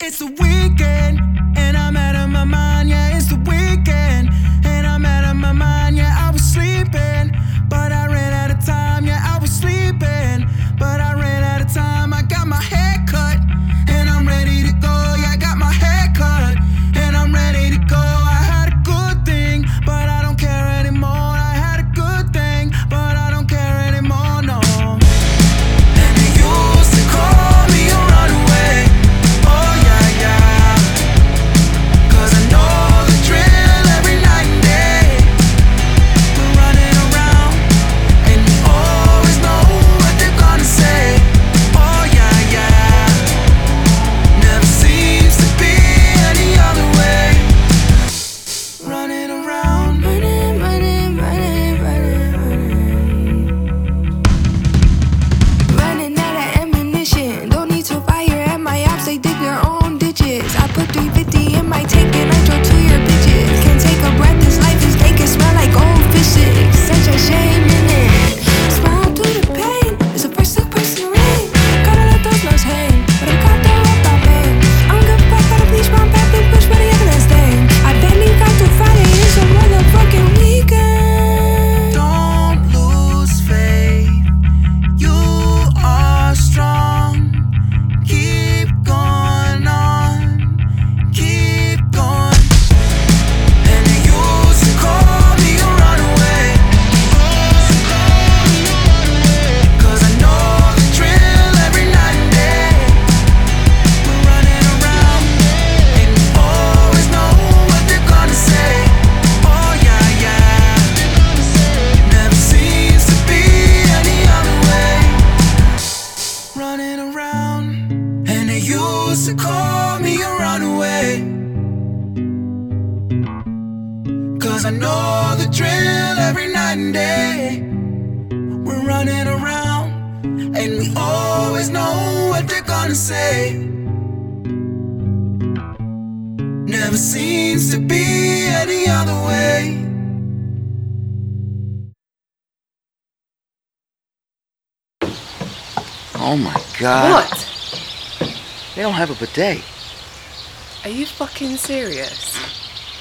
It's the weekend, and I'm out of my mind, yeah, it's the weekend, and I'm out of my mind, yeah, I was sleeping, but I ran out of time, yeah, I was sleeping, but I ran out of time. I got my hair cut, and I'm ready to go, yeah, I got my hair cut, and I'm ready to go. I had a good thing, but I don't care anymore. I had a good thing, but I don't care anymore, no. And they used to call me a runaway, oh yeah, yeah, 'cause I know the drill every night and day. We're running around, and we always know what they're gonna say, oh yeah, yeah. Never seems to be any other way. Running around, running, running, running, running, running. Running out of ammunition, don't need to fire at my ops, they dig their own ditches. I put 350 in my tank and I drove to your bitches. Can't take a breath, this life is naked, smell like old fishes. Such a shame in it. Smile through the pain, it's the first look person rain. Gotta let those nose hang, but I'm caught there up my pain. I don't give a fuck, gotta bleach my back, we push for the evidence thing. I barely got to Friday, it's a motherfucking weekend. Don't lose faith, you are strong. Keep going on, keep going. And they used to call me a runaway, 'cause I know the drill every night and day. We're running around, and we always know what they're gonna say, oh yeah, yeah. Never seems to be any other way. Running around, and they used to call me a runaway, 'cause I know the drill every night and day. We're running around, and we always know what they're gonna say. Never seems to be any other way. Oh my god. What? They don't have a bidet. Are you fucking serious?